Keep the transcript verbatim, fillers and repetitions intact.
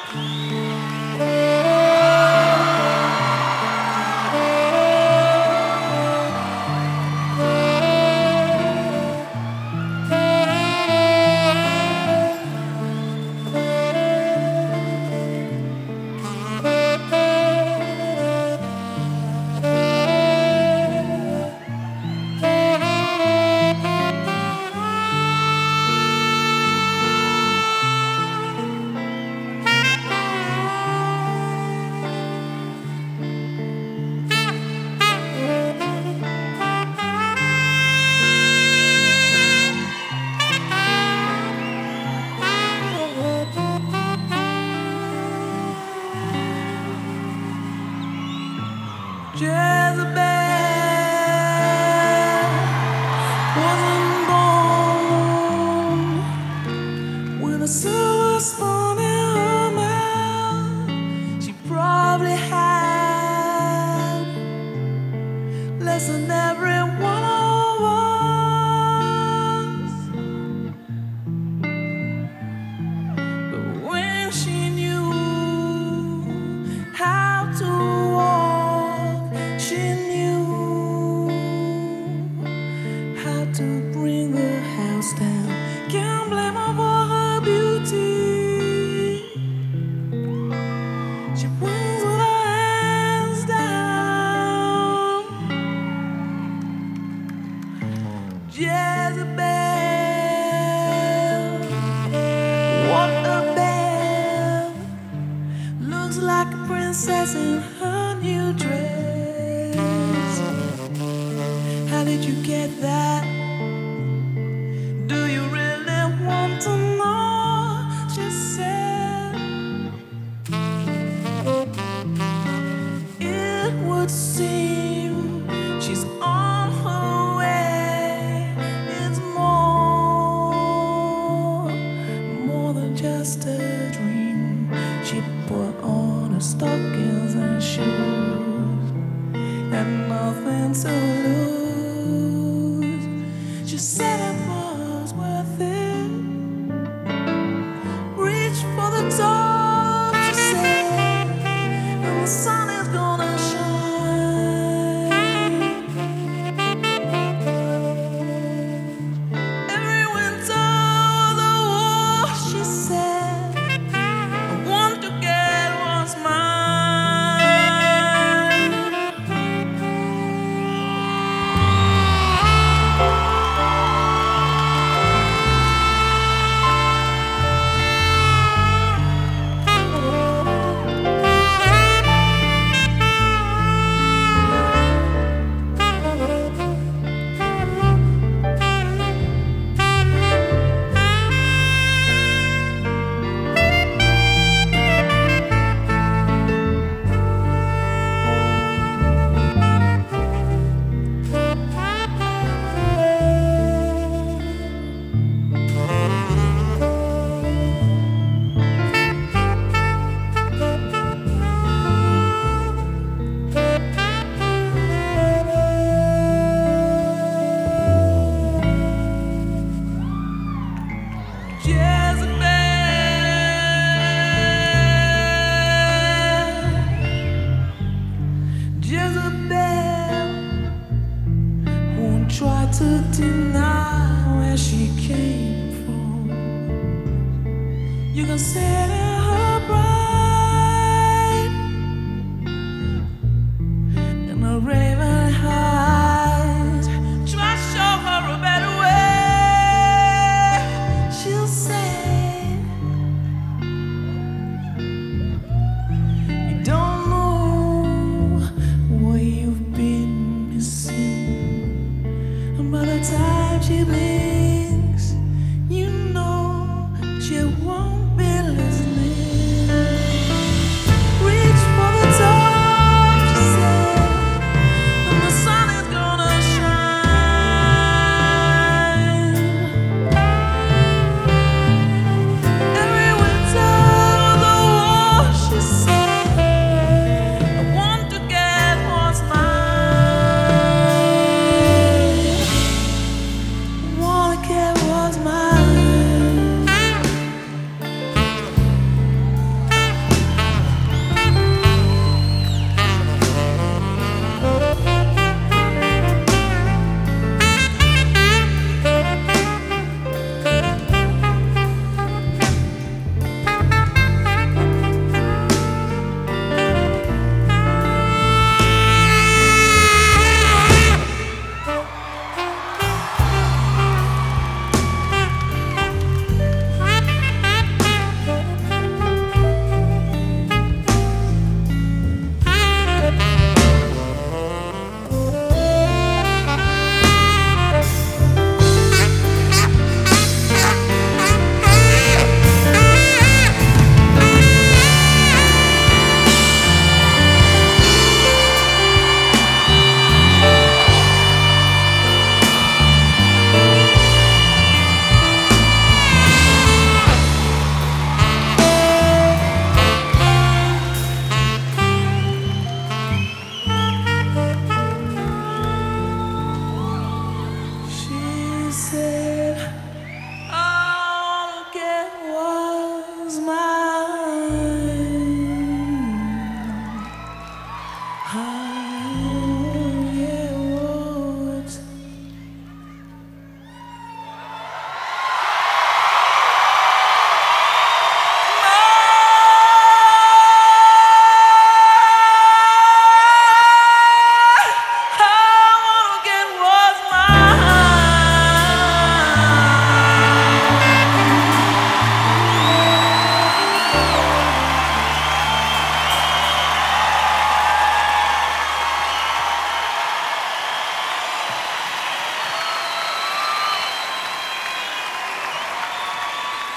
Jezebel wasn't born with a silver spoon in her mouth. She probably had less than every one of us. But when she knew how to walk, she knew how to bring the house down. Can't blame her for her beauty. She wins with her hands down. Jezebel, what a belle. Looks like a princess in her new dress. How did you get that? Do you really want to know? She said, it would seem she's on her way. It's more, more than just a dream. She put on a star.